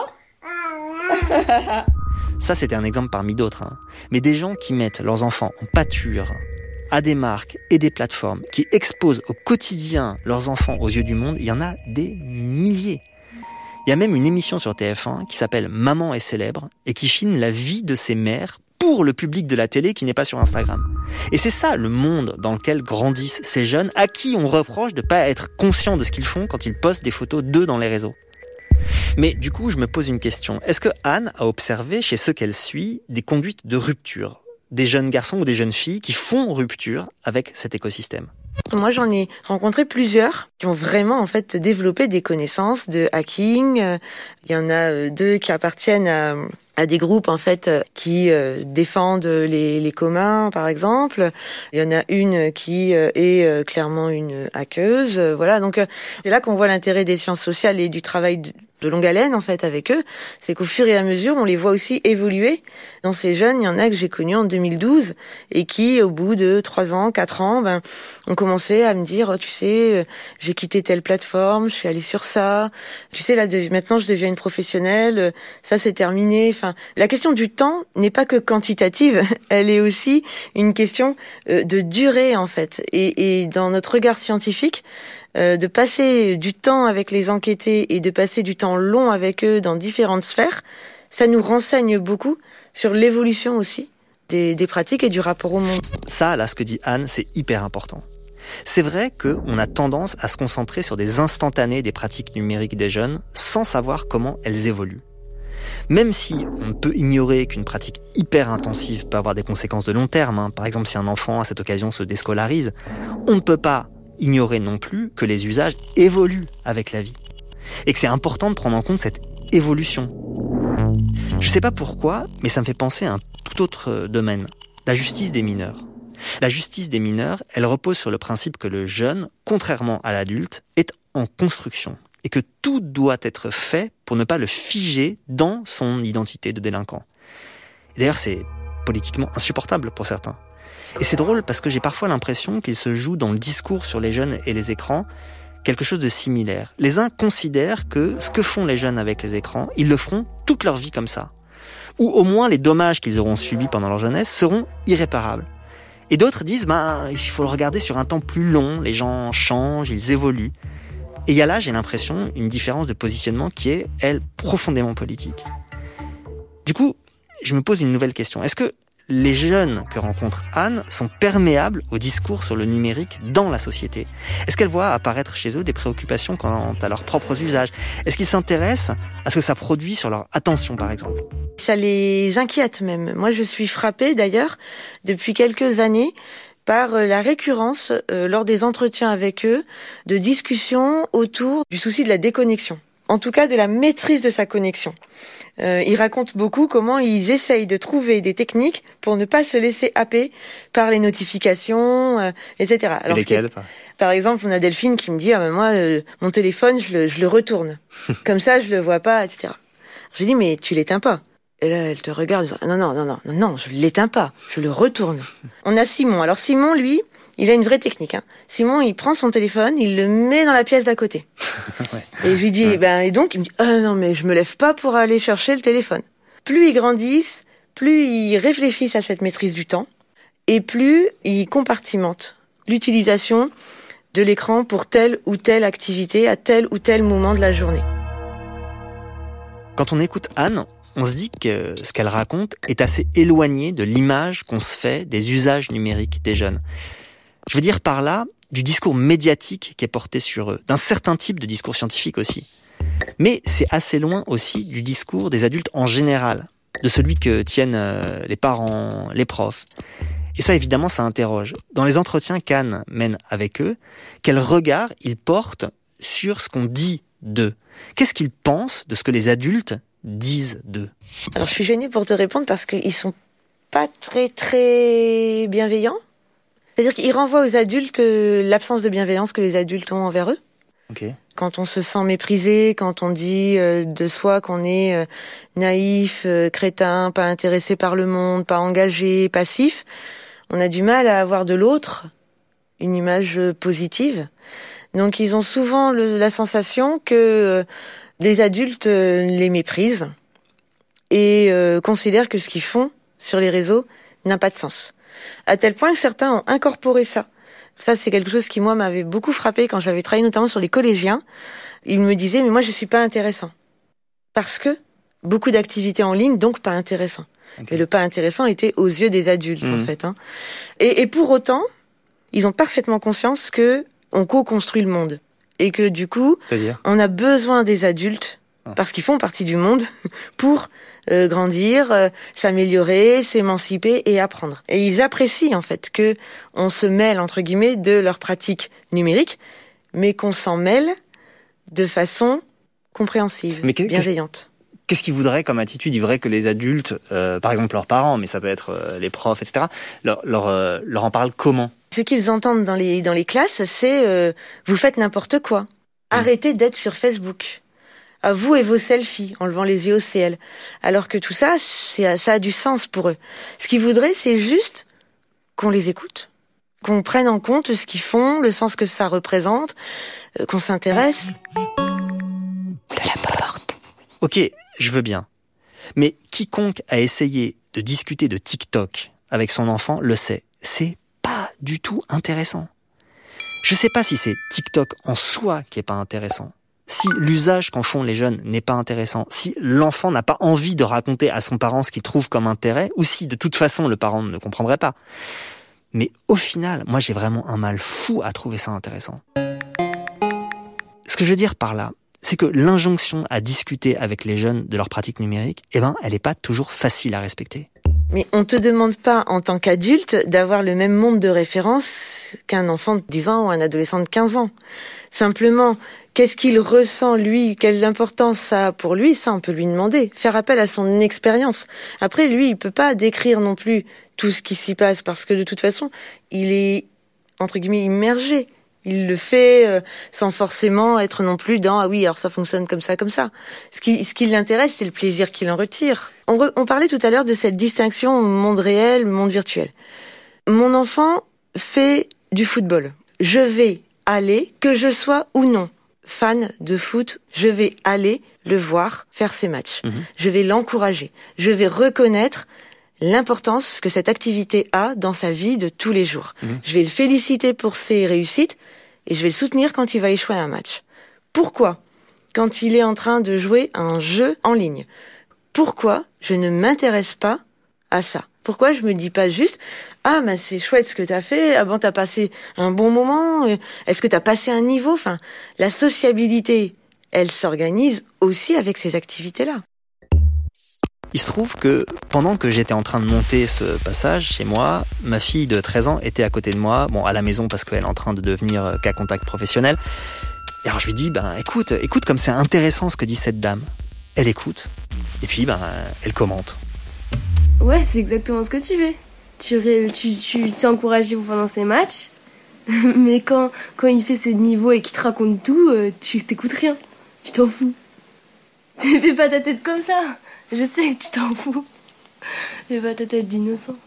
S2: Ça, c'était un exemple parmi d'autres. Mais des gens qui mettent leurs enfants en pâture à des marques et des plateformes, qui exposent au quotidien leurs enfants aux yeux du monde, il y en a des milliers. Il y a même une émission sur TF1 qui s'appelle Maman est célèbre et qui filme la vie de ces mères pour le public de la télé qui n'est pas sur Instagram. Et c'est ça le monde dans lequel grandissent ces jeunes à qui on reproche de ne pas être conscients de ce qu'ils font quand ils postent des photos d'eux dans les réseaux. Mais du coup, je me pose une question. Est-ce que Anne a observé chez ceux qu'elle suit des conduites de rupture? Des jeunes garçons ou des jeunes filles qui font rupture avec cet écosystème?
S6: Moi, j'en ai rencontré plusieurs qui ont vraiment en fait développé des connaissances de hacking. Il y en a 2 qui appartiennent à des groupes en fait qui défendent les communs, par exemple. Il y en a une qui est clairement une hackeuse. Voilà, donc c'est là qu'on voit l'intérêt des sciences sociales et du travail de longue haleine en fait avec eux. C'est qu'au fur et à mesure, on les voit aussi évoluer. Dans ces jeunes, il y en a que j'ai connus en 2012 et qui, au bout de 3 ans, 4 ans, ont commencé à me dire, tu sais, j'ai quitté telle plateforme, je suis allée sur ça. Tu sais, là, maintenant, je deviens une professionnelle. Ça, c'est terminé. Enfin, la question du temps n'est pas que quantitative, elle est aussi une question de durée en fait. Et dans notre regard scientifique, de passer du temps avec les enquêtés et de passer du temps long avec eux dans différentes sphères, ça nous renseigne beaucoup sur l'évolution aussi des pratiques et du rapport au monde.
S2: Ça, là, ce que dit Anne, c'est hyper important. C'est vrai qu'on a tendance à se concentrer sur des instantanés des pratiques numériques des jeunes sans savoir comment elles évoluent. Même si on ne peut ignorer qu'une pratique hyper intensive peut avoir des conséquences de long terme, par exemple si un enfant à cette occasion se déscolarise, on ne peut pas ignorer non plus que les usages évoluent avec la vie. Et que c'est important de prendre en compte cette évolution. Je sais pas pourquoi, mais ça me fait penser à un tout autre domaine, la justice des mineurs. La justice des mineurs, elle repose sur le principe que le jeune, contrairement à l'adulte, est en construction et que tout doit être fait pour ne pas le figer dans son identité de délinquant. Et d'ailleurs, c'est politiquement insupportable pour certains. Et c'est drôle parce que j'ai parfois l'impression qu'il se joue dans le discours sur les jeunes et les écrans quelque chose de similaire. Les uns considèrent que ce que font les jeunes avec les écrans, ils le feront toute leur vie comme ça. Ou au moins les dommages qu'ils auront subis pendant leur jeunesse seront irréparables. Et d'autres disent, il faut le regarder sur un temps plus long, les gens changent, ils évoluent. Et il y a là, j'ai l'impression, une différence de positionnement qui est, elle, profondément politique. Du coup, je me pose une nouvelle question. Est-ce que les jeunes que rencontre Anne sont perméables au discours sur le numérique dans la société? Est-ce qu'elle voit apparaître chez eux des préoccupations quant à leurs propres usages? Est-ce qu'ils s'intéressent à ce que ça produit sur leur attention, par exemple?
S6: Ça les inquiète même. Moi, je suis frappée d'ailleurs depuis quelques années par la récurrence lors des entretiens avec eux de discussions autour du souci de la déconnexion. En tout cas, de la maîtrise de sa connexion. Ils racontent beaucoup comment ils essayent de trouver des techniques pour ne pas se laisser happer par les notifications, etc. Alors,
S2: lesquelles
S6: par exemple, on a Delphine qui me dit moi, mon téléphone, je le retourne. Comme ça, je le vois pas, etc. Je lui dis mais tu l'éteins pas. Et là, elle te regarde, non, je l'éteins pas, je le retourne. On a Simon. Alors Simon, lui, il a une vraie technique. Simon, il prend son téléphone, il le met dans la pièce d'à côté. Ouais. Et je lui dis, et donc, il me dit, non, mais je me lève pas pour aller chercher le téléphone. Plus ils grandissent, plus ils réfléchissent à cette maîtrise du temps, et plus ils compartimentent l'utilisation de l'écran pour telle ou telle activité, à tel ou tel moment de la journée.
S2: Quand on écoute Anne, on se dit que ce qu'elle raconte est assez éloigné de l'image qu'on se fait des usages numériques des jeunes. Je veux dire par là du discours médiatique qui est porté sur eux, d'un certain type de discours scientifique aussi. Mais c'est assez loin aussi du discours des adultes en général, de celui que tiennent les parents, les profs. Et ça, évidemment, ça interroge. Dans les entretiens qu'Anne mène avec eux, quel regard ils portent sur ce qu'on dit d'eux? Qu'est-ce qu'ils pensent de ce que les adultes disent d'eux?
S6: Alors, je suis gênée pour te répondre parce qu'ils sont pas très, très bienveillants. C'est-à-dire qu'ils renvoient aux adultes l'absence de bienveillance que les adultes ont envers eux.
S2: Okay.
S6: Quand on se sent méprisé, quand on dit de soi qu'on est naïf, crétin, pas intéressé par le monde, pas engagé, passif, on a du mal à avoir de l'autre une image positive. Donc ils ont souvent la sensation que les adultes les méprisent et considèrent que ce qu'ils font sur les réseaux n'a pas de sens. À tel point que certains ont incorporé ça. Ça, c'est quelque chose qui, moi, m'avait beaucoup frappé quand j'avais travaillé notamment sur les collégiens. Ils me disaient, mais moi, je suis pas intéressant. Parce que beaucoup d'activités en ligne, donc pas intéressant. Okay. Mais le pas intéressant était aux yeux des adultes, en fait. Et pour autant, ils ont parfaitement conscience que on co-construit le monde. Et que, du coup, on a besoin des adultes, parce qu'ils font partie du monde, pour grandir, s'améliorer, s'émanciper et apprendre. Et ils apprécient en fait que on se mêle entre guillemets de leurs pratiques numériques, mais qu'on s'en mêle de façon compréhensive, bienveillante.
S2: Qu'est-ce qu'ils voudraient comme attitude? Ils voudraient que les adultes, par exemple leurs parents, mais ça peut être les profs, etc., leur en parlent comment?
S6: Ce qu'ils entendent dans les classes, c'est vous faites n'importe quoi. Arrêtez d'être sur Facebook. À vous et vos selfies, en levant les yeux au ciel. Alors que tout ça, ça a du sens pour eux. Ce qu'ils voudraient, c'est juste qu'on les écoute, qu'on prenne en compte ce qu'ils font, le sens que ça représente, qu'on s'intéresse.
S1: De la porte.
S2: Ok, je veux bien. Mais quiconque a essayé de discuter de TikTok avec son enfant le sait. C'est pas du tout intéressant. Je sais pas si c'est TikTok en soi qui est pas intéressant. Si l'usage qu'en font les jeunes n'est pas intéressant, si l'enfant n'a pas envie de raconter à son parent ce qu'il trouve comme intérêt, ou si de toute façon le parent ne comprendrait pas. Mais au final, moi j'ai vraiment un mal fou à trouver ça intéressant. Ce que je veux dire par là, c'est que l'injonction à discuter avec les jeunes de leurs pratiques numériques, elle n'est pas toujours facile à respecter.
S6: Mais on te demande pas, en tant qu'adulte, d'avoir le même monde de référence qu'un enfant de 10 ans ou un adolescent de 15 ans. Simplement, qu'est-ce qu'il ressent, lui? Quelle importance ça a pour lui? Ça, on peut lui demander. Faire appel à son expérience. Après, lui, il peut pas décrire non plus tout ce qui s'y passe parce que de toute façon, il est, entre guillemets, immergé. Il le fait sans forcément être non plus dans « ah oui, alors ça fonctionne comme ça, comme ça ». Ce qui l'intéresse, c'est le plaisir qu'il en retire. On parlait tout à l'heure de cette distinction monde réel, monde virtuel. Mon enfant fait du football. Je vais aller, que je sois ou non fan de foot, je vais aller le voir faire ses matchs. Je vais l'encourager. Je vais reconnaître l'importance que cette activité a dans sa vie de tous les jours. Je vais le féliciter pour ses réussites et je vais le soutenir quand il va échouer à un match. Pourquoi? Quand il est en train de jouer à un jeu en ligne. Pourquoi je ne m'intéresse pas à ça? Pourquoi je me dis pas juste « Ah, ben c'est chouette ce que t'as fait, ah bon, t'as passé un bon moment, est-ce que t'as passé un niveau ?» Enfin, la sociabilité, elle s'organise aussi avec ces activités-là.
S2: Il se trouve que pendant que j'étais en train de monter ce passage chez moi, ma fille de 13 ans était à côté de moi, à la maison parce qu'elle est en train de devenir cas contact professionnel. Et alors je lui dis, écoute comme c'est intéressant ce que dit cette dame. Elle écoute, et puis elle commente.
S12: Ouais, c'est exactement ce que tu veux. Tu t'encourages pendant ces matchs, mais quand il fait ses niveaux et qu'il te raconte tout, tu t'écoutes rien. Tu t'en fous. Tu fais pas ta tête comme ça. Je sais que tu t'en fous. Fais pas ta tête d'innocent.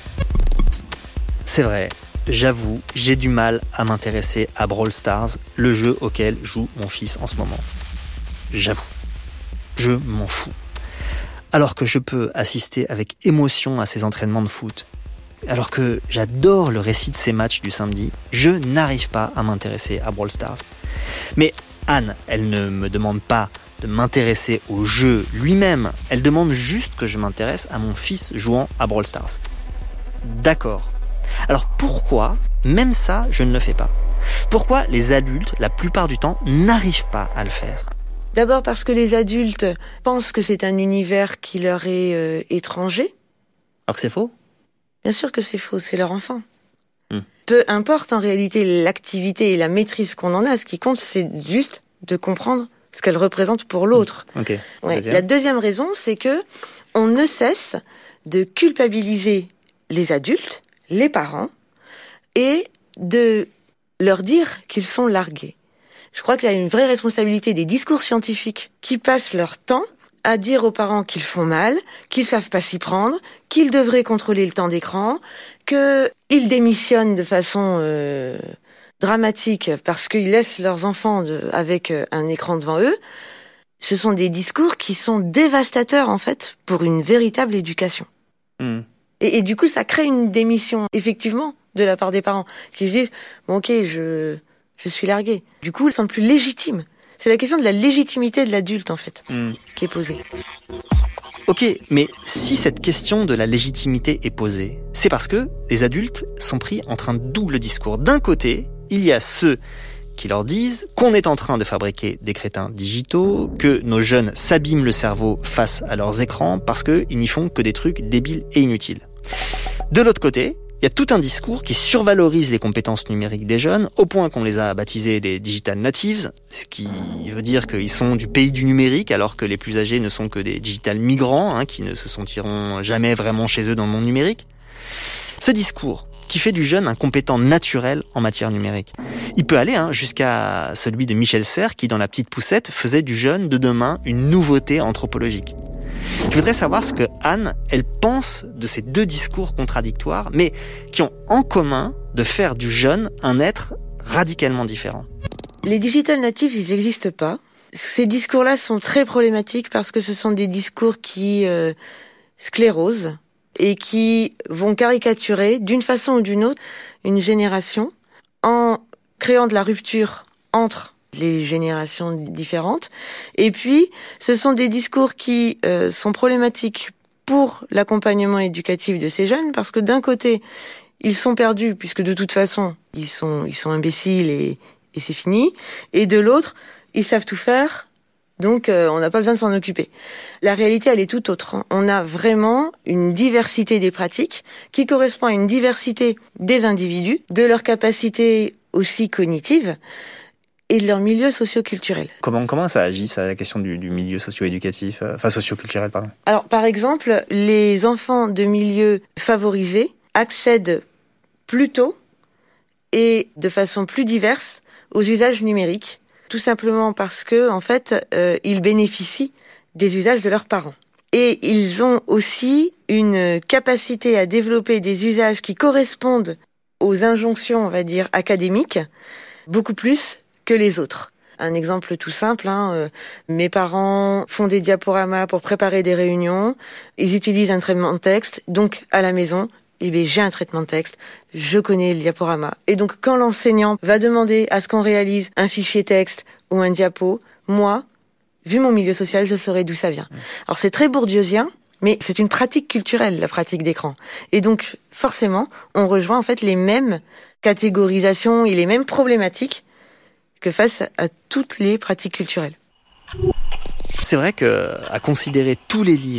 S2: C'est vrai, j'avoue, j'ai du mal à m'intéresser à Brawl Stars, le jeu auquel joue mon fils en ce moment. J'avoue, je m'en fous. Alors que je peux assister avec émotion à ses entraînements de foot, alors que j'adore le récit de ses matchs du samedi, je n'arrive pas à m'intéresser à Brawl Stars. Mais Anne, elle ne me demande pas de m'intéresser au jeu lui-même, elle demande juste que je m'intéresse à mon fils jouant à Brawl Stars. D'accord. Alors pourquoi, même ça, je ne le fais pas ? Pourquoi les adultes, la plupart du temps, n'arrivent pas à le faire ?
S6: D'abord parce que les adultes pensent que c'est un univers qui leur est étranger.
S2: Alors que c'est faux ?
S6: Bien sûr que c'est faux, c'est leur enfant. Peu importe en réalité l'activité et la maîtrise qu'on en a, ce qui compte c'est juste de comprendre ce qu'elle représente pour l'autre.
S2: Okay.
S6: Ouais. La deuxième raison, c'est que on ne cesse de culpabiliser les adultes, les parents, et de leur dire qu'ils sont largués. Je crois qu'il y a une vraie responsabilité des discours scientifiques qui passent leur temps à dire aux parents qu'ils font mal, qu'ils savent pas s'y prendre, qu'ils devraient contrôler le temps d'écran, qu'ils démissionnent de façon dramatique parce qu'ils laissent leurs enfants avec un écran devant eux. Ce sont des discours qui sont dévastateurs en fait pour une véritable éducation. Et du coup, ça crée une démission effectivement de la part des parents qui se disent bon ok je suis largué. Du coup, ils sont plus légitimes. C'est la question de la légitimité de l'adulte, en fait, qui est posée.
S2: Ok, mais si cette question de la légitimité est posée, c'est parce que les adultes sont pris entre un double discours. D'un côté, il y a ceux qui leur disent qu'on est en train de fabriquer des crétins digitaux, que nos jeunes s'abîment le cerveau face à leurs écrans parce qu'ils n'y font que des trucs débiles et inutiles. De l'autre côté, il y a tout un discours qui survalorise les compétences numériques des jeunes, au point qu'on les a baptisés les digital natives, ce qui veut dire qu'ils sont du pays du numérique, alors que les plus âgés ne sont que des digital migrants, qui ne se sentiront jamais vraiment chez eux dans le monde numérique. Ce discours, qui fait du jeune un compétent naturel en matière numérique, il peut aller jusqu'à celui de Michel Serres, qui dans La Petite Poucette faisait du jeune de demain une nouveauté anthropologique. Je voudrais savoir ce que Anne, elle pense de ces deux discours contradictoires, mais qui ont en commun de faire du jeune un être radicalement différent.
S6: Les digital natives, ils n'existent pas. Ces discours-là sont très problématiques parce que ce sont des discours qui sclérosent et qui vont caricaturer d'une façon ou d'une autre une génération en créant de la rupture entre les générations différentes. Et puis, ce sont des discours qui sont problématiques pour l'accompagnement éducatif de ces jeunes, parce que d'un côté, ils sont perdus, puisque de toute façon, ils sont imbéciles et c'est fini. Et de l'autre, ils savent tout faire, donc on n'a pas besoin de s'en occuper. La réalité, elle est tout autre. On a vraiment une diversité des pratiques qui correspond à une diversité des individus, de leur capacité aussi cognitive, et de leur milieu socio-culturel.
S2: Comment ça agit, ça, la question du milieu socio-éducatif, socio-culturel, pardon ?
S6: Alors, par exemple, les enfants de milieux favorisés accèdent plus tôt et de façon plus diverse aux usages numériques, tout simplement parce que, en fait, ils bénéficient des usages de leurs parents. Et ils ont aussi une capacité à développer des usages qui correspondent aux injonctions, on va dire, académiques, beaucoup plus que les autres. Un exemple tout simple, mes parents font des diaporamas pour préparer des réunions, ils utilisent un traitement de texte, donc à la maison, j'ai un traitement de texte, je connais le diaporama. Et donc quand l'enseignant va demander à ce qu'on réalise un fichier texte ou un diapo, moi, vu mon milieu social, je saurais d'où ça vient. Alors c'est très bourdieusien, mais c'est une pratique culturelle, la pratique d'écran. Et donc forcément, on rejoint en fait les mêmes catégorisations et les mêmes problématiques que face à toutes les pratiques culturelles.
S2: C'est vrai qu'à considérer tous les livres et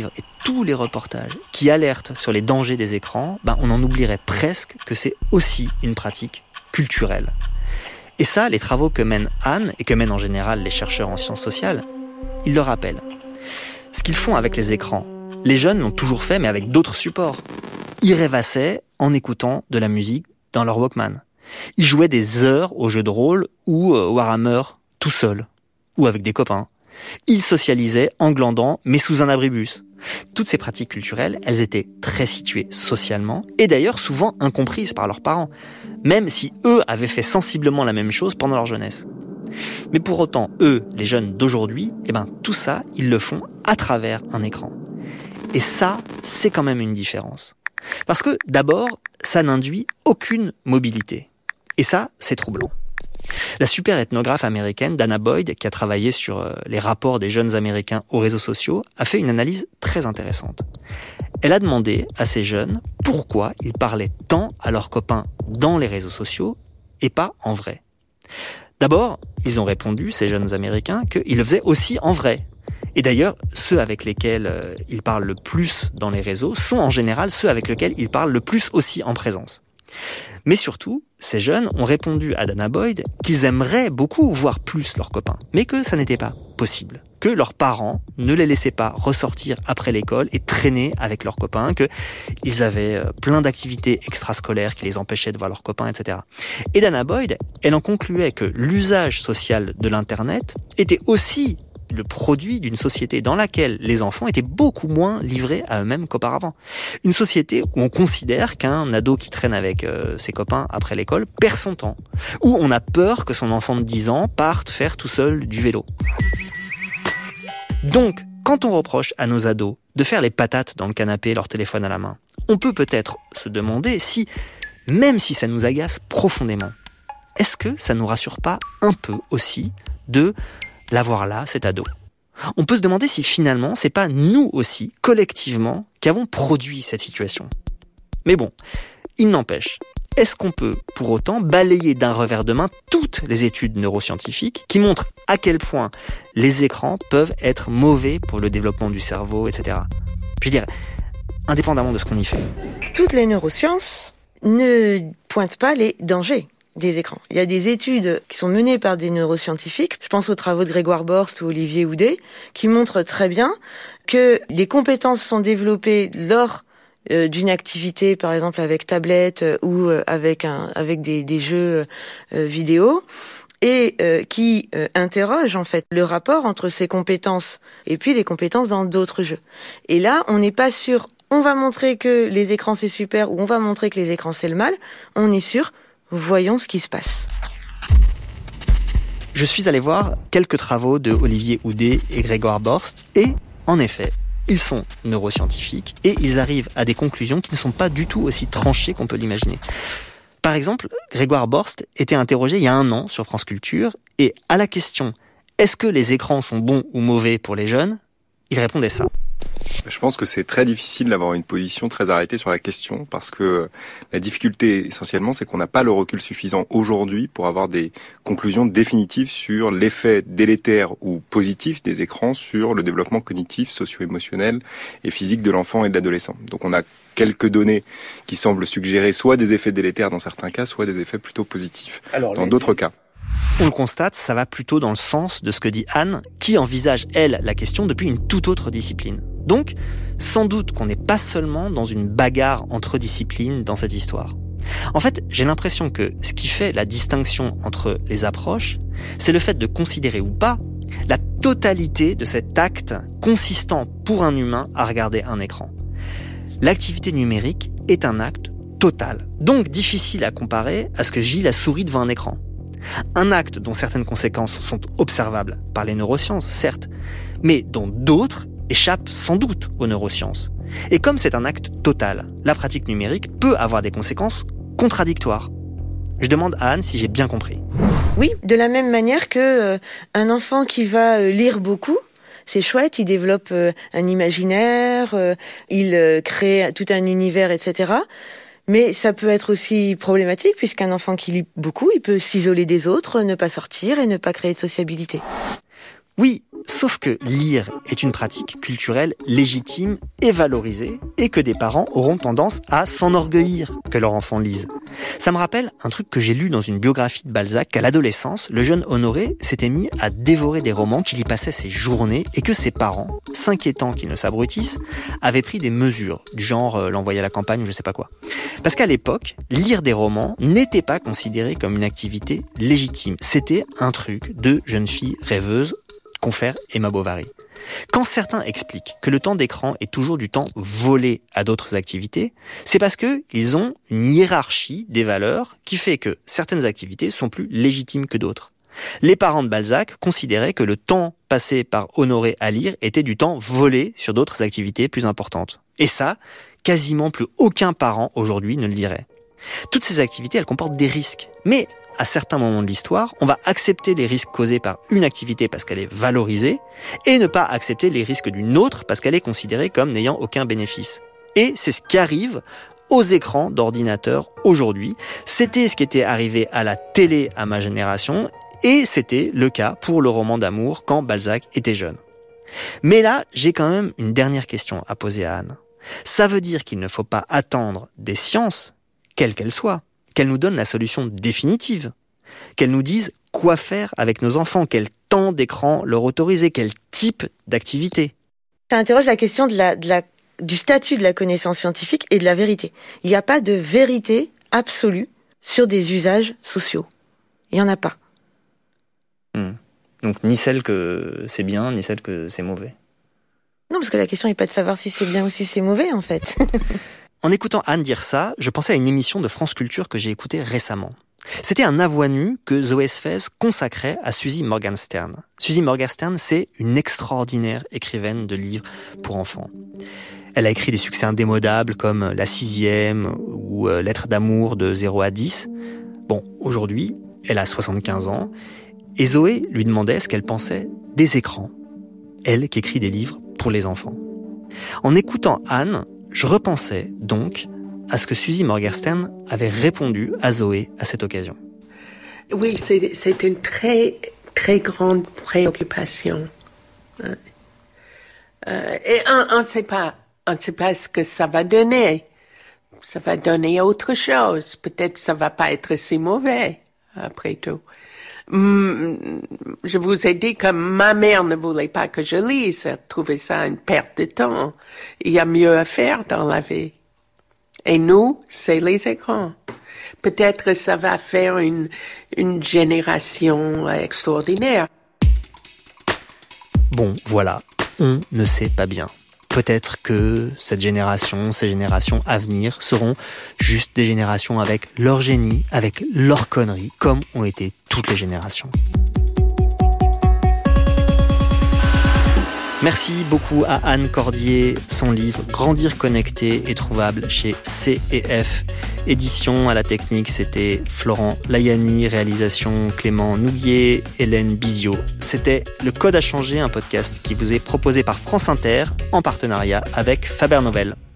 S2: tous les reportages qui alertent sur les dangers des écrans, on en oublierait presque que c'est aussi une pratique culturelle. Et ça, les travaux que mène Anne, et que mènent en général les chercheurs en sciences sociales, ils le rappellent. Ce qu'ils font avec les écrans, les jeunes l'ont toujours fait, mais avec d'autres supports. Ils rêvassaient en écoutant de la musique dans leur Walkman. Ils jouaient des heures aux jeux de rôle ou au Warhammer tout seuls, ou avec des copains. Ils socialisaient en glandant, mais sous un abribus. Toutes ces pratiques culturelles, elles étaient très situées socialement, et d'ailleurs souvent incomprises par leurs parents, même si eux avaient fait sensiblement la même chose pendant leur jeunesse. Mais pour autant, eux, les jeunes d'aujourd'hui, tout ça, ils le font à travers un écran. Et ça, c'est quand même une différence. Parce que, d'abord, ça n'induit aucune mobilité. Et ça, c'est troublant. La super ethnographe américaine Dana Boyd, qui a travaillé sur les rapports des jeunes Américains aux réseaux sociaux, a fait une analyse très intéressante. Elle a demandé à ces jeunes pourquoi ils parlaient tant à leurs copains dans les réseaux sociaux et pas en vrai. D'abord, ils ont répondu, ces jeunes Américains, qu'ils le faisaient aussi en vrai. Et d'ailleurs, ceux avec lesquels ils parlent le plus dans les réseaux sont en général ceux avec lesquels ils parlent le plus aussi en présence. Mais surtout, ces jeunes ont répondu à Dana Boyd qu'ils aimeraient beaucoup voir plus leurs copains, mais que ça n'était pas possible. Que leurs parents ne les laissaient pas ressortir après l'école et traîner avec leurs copains, qu'ils avaient plein d'activités extrascolaires qui les empêchaient de voir leurs copains, etc. Et Dana Boyd, elle en concluait que l'usage social de l'Internet était aussi le produit d'une société dans laquelle les enfants étaient beaucoup moins livrés à eux-mêmes qu'auparavant. Une société où on considère qu'un ado qui traîne avec ses copains après l'école perd son temps, où on a peur que son enfant de 10 ans parte faire tout seul du vélo. Donc, quand on reproche à nos ados de faire les patates dans le canapé, leur téléphone à la main, on peut peut-être se demander si, même si ça nous agace profondément, est-ce que ça nous rassure pas un peu aussi de l'avoir là, cet ado? On peut se demander si finalement, c'est pas nous aussi, collectivement, qui avons produit cette situation. Mais bon, il n'empêche, est-ce qu'on peut, pour autant, balayer d'un revers de main toutes les études neuroscientifiques qui montrent à quel point les écrans peuvent être mauvais pour le développement du cerveau, etc. Je veux dire, indépendamment de ce qu'on y fait.
S6: Toutes les neurosciences ne pointent pas les dangers des écrans. Il y a des études qui sont menées par des neuroscientifiques, je pense aux travaux de Grégoire Borst ou Olivier Houdet, qui montrent très bien que les compétences sont développées lors d'une activité, par exemple avec tablette ou avec des jeux vidéo, et qui interroge en fait le rapport entre ces compétences et puis les compétences dans d'autres jeux. Et là, on n'est pas sûr, on va montrer que les écrans c'est super ou on va montrer que les écrans c'est le mal, on est sûr. Voyons ce qui se passe.
S2: Je suis allé voir quelques travaux de Olivier Houdet et Grégoire Borst et, en effet, ils sont neuroscientifiques et ils arrivent à des conclusions qui ne sont pas du tout aussi tranchées qu'on peut l'imaginer. Par exemple, Grégoire Borst était interrogé il y a 1 an sur France Culture et à la question « Est-ce que les écrans sont bons ou mauvais pour les jeunes ?», il répondait ça.
S13: Je pense que c'est très difficile d'avoir une position très arrêtée sur la question parce que la difficulté essentiellement c'est qu'on n'a pas le recul suffisant aujourd'hui pour avoir des conclusions définitives sur l'effet délétère ou positif des écrans sur le développement cognitif, socio-émotionnel et physique de l'enfant et de l'adolescent. Donc on a quelques données qui semblent suggérer soit des effets délétères dans certains cas, soit des effets plutôt positifs dans d'autres cas.
S2: On le constate, ça va plutôt dans le sens de ce que dit Anne, qui envisage, elle, la question depuis une toute autre discipline. Donc, sans doute qu'on n'est pas seulement dans une bagarre entre disciplines dans cette histoire. En fait, j'ai l'impression que ce qui fait la distinction entre les approches, c'est le fait de considérer ou pas la totalité de cet acte consistant pour un humain à regarder un écran. L'activité numérique est un acte total, donc difficile à comparer à ce que vit la souris devant un écran. Un acte dont certaines conséquences sont observables par les neurosciences, certes, mais dont d'autres échappent sans doute aux neurosciences. Et comme c'est un acte total, la pratique numérique peut avoir des conséquences contradictoires. Je demande à Anne si j'ai bien compris.
S6: Oui, de la même manière que un enfant qui va lire beaucoup, c'est chouette, il développe un imaginaire, il crée tout un univers, etc. Mais ça peut être aussi problématique puisqu'un enfant qui lit beaucoup, il peut s'isoler des autres, ne pas sortir et ne pas créer de sociabilité.
S2: Oui, Sauf que lire est une pratique culturelle légitime et valorisée, et que des parents auront tendance à s'enorgueillir que leur enfant lise. Ça me rappelle un truc que j'ai lu dans une biographie de Balzac, qu'à l'adolescence, le jeune Honoré s'était mis à dévorer des romans, qu'il y passait ses journées, et que ses parents, s'inquiétant qu'il ne s'abrutisse, avaient pris des mesures, du genre l'envoyer à la campagne ou je sais pas quoi. Parce qu'à l'époque, lire des romans n'était pas considéré comme une activité légitime. C'était un truc de jeune fille rêveuse, confère Emma Bovary. Quand certains expliquent que le temps d'écran est toujours du temps volé à d'autres activités, c'est parce qu'ils ont une hiérarchie des valeurs qui fait que certaines activités sont plus légitimes que d'autres. Les parents de Balzac considéraient que le temps passé par Honoré à lire était du temps volé sur d'autres activités plus importantes. Et ça, quasiment plus aucun parent aujourd'hui ne le dirait. Toutes ces activités, elles comportent des risques. Mais à certains moments de l'histoire, on va accepter les risques causés par une activité parce qu'elle est valorisée et ne pas accepter les risques d'une autre parce qu'elle est considérée comme n'ayant aucun bénéfice. Et c'est ce qui arrive aux écrans d'ordinateur aujourd'hui. C'était ce qui était arrivé à la télé à ma génération et c'était le cas pour le roman d'amour quand Balzac était jeune. Mais là, j'ai quand même une dernière question à poser à Anne. Ça veut dire qu'il ne faut pas attendre des sciences, quelles qu'elles soient, qu'elles nous donnent la solution définitive, qu'elles nous disent quoi faire avec nos enfants, quel temps d'écran leur autoriser, quel type d'activité.
S6: Ça interroge la question du statut de la connaissance scientifique et de la vérité. Il n'y a pas de vérité absolue sur des usages sociaux. Il n'y en a pas.
S2: Donc ni celle que c'est bien, ni celle que c'est mauvais.
S6: Non, parce que la question n'est pas de savoir si c'est bien ou si c'est mauvais, en fait.
S2: En écoutant Anne dire ça, je pensais à une émission de France Culture que j'ai écoutée récemment. C'était un à voix nue que Zoé Sfez consacrait à Suzy Morgenstern. Suzy Morgenstern, c'est une extraordinaire écrivaine de livres pour enfants. Elle a écrit des succès indémodables comme La 6e ou Lettres d'amour de 0 à 10. Bon, aujourd'hui, elle a 75 ans et Zoé lui demandait ce qu'elle pensait des écrans. Elle qui écrit des livres pour les enfants. En écoutant Anne, je repensais donc à ce que Suzy Morgenstern avait répondu à Zoé à cette occasion.
S14: Oui, c'est une très, très grande préoccupation. Et on ne sait pas ce que ça va donner. Ça va donner autre chose. Peut-être ça va pas être si mauvais, après tout. Je vous ai dit que ma mère ne voulait pas que je lise. Elle trouvait ça une perte de temps. Il y a mieux à faire dans la vie. Et nous, c'est les écrans. Peut-être ça va faire une génération extraordinaire.
S2: Bon, voilà, on ne sait pas bien. Peut-être que cette génération, ces générations à venir seront juste des générations avec leur génie, avec leur connerie, comme ont été toutes les générations. Merci beaucoup à Anne Cordier. Son livre « Grandir connecté » est trouvable chez C&F Édition. À la technique, c'était Florent Layani, réalisation Clément Nouguier, Hélène Bizio. C'était Le Code à changer, un podcast qui vous est proposé par France Inter en partenariat avec Faber Novel.